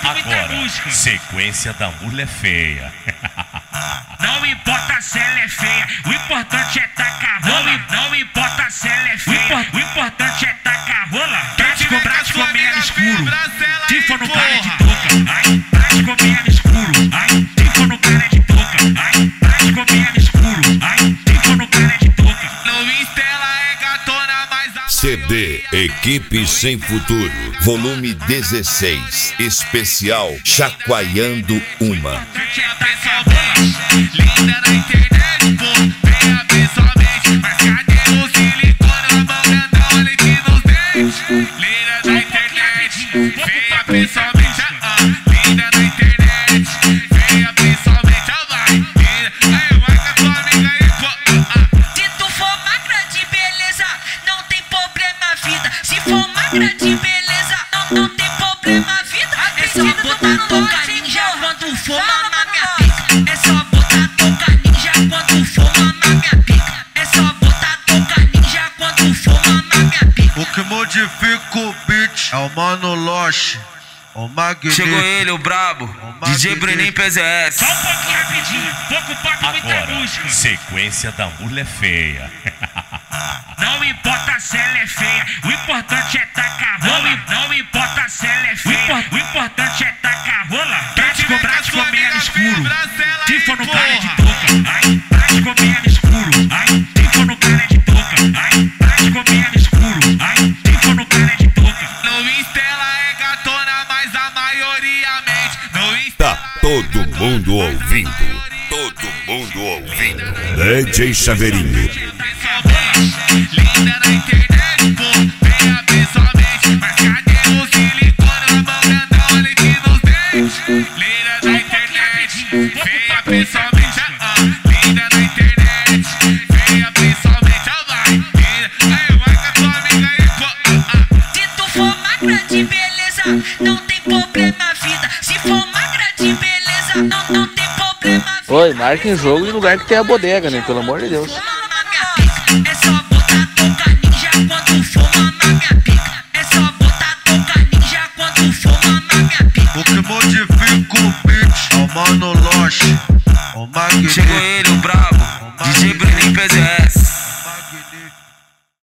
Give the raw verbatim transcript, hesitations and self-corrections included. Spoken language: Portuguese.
papo, muita música. Sequência da mulher feia. Não importa se ela é feia, o importante é tacar rola. Não importa se ela é feia, o importante é tacar rola. Prático, prático, meia escuro. Tifo no cara de touca. Ai, prático, meia escuro. Ai, tifo no cara de touca. Ai, prático, meia escuro. Ai, tifo no cara de touca. No Insta ela é gatona, mas a C D Equipe Sem Futuro, volume dezesseis, especial Chacoalhando Uma. linda na internet, pô, venha pessoalmente. Mas cadê o silicone na mão grandão, olha aqui nos dentes. Linda na internet, venha pessoalmente. Ah, linda na internet, venha pessoalmente. Ah, vai, linda. Aí, vai com a tua amiga aí, pô. Ah, ah. Se tu for magra de beleza, não tem problema, vida. Se for magra de beleza, não, não tem problema, vida. É só botar touca ninja quando for mamar minha pica. É só botar touca ninja quando for mamar minha pica. É só botar touca ninja quando for mamar minha pica. O que modifica o beat é o Mano Loche, o Magneto. Chegou ele, o brabo, D J Brenin P Z S. Só um pouquinho rapidinho, pouco papo, muita Agora, música. sequência da mulher feia. Não importa se ela é feia, o importante é tacar rola. Não importa se ela é feia, o importante é tacar rola. Prático, prático, meia escuro. Tifo no cara de touca. Ai, prático, meia escuro. Ai, tifo no cara de touca. Ai, prático, meia escuro. Ai, tifo no cara de touca. No Insta ela é gatona, mas a maioria mente. No Insta Tá todo mundo ouvindo, todo mundo ouvindo. D J Chaveirinho. linda na internet, pô, venha pessoalmente. Mas cadê o silicone na mão grandão, olha aqui nos dentes. Linda na internet, venha pessoalmente. Ah, ah. Linda na internet, venha pessoalmente. Ah, vai, linda. Aí, vai com a tua amiga aí, pô. Ah, ah. Se tu for magra de beleza, não tem problema, vida. Se for magra de beleza, não, não tem problema, vida. Oi, marca em jogo em lugar que tem a bodega, né? Pelo amor de Deus. Mamar minha pica. É só botar touca ninja quando for mamar minha pica. É só botar touca ninja quando for mamar minha pica. O que modifica o beat é o Mano Loche, o Magneto. Chegou ele,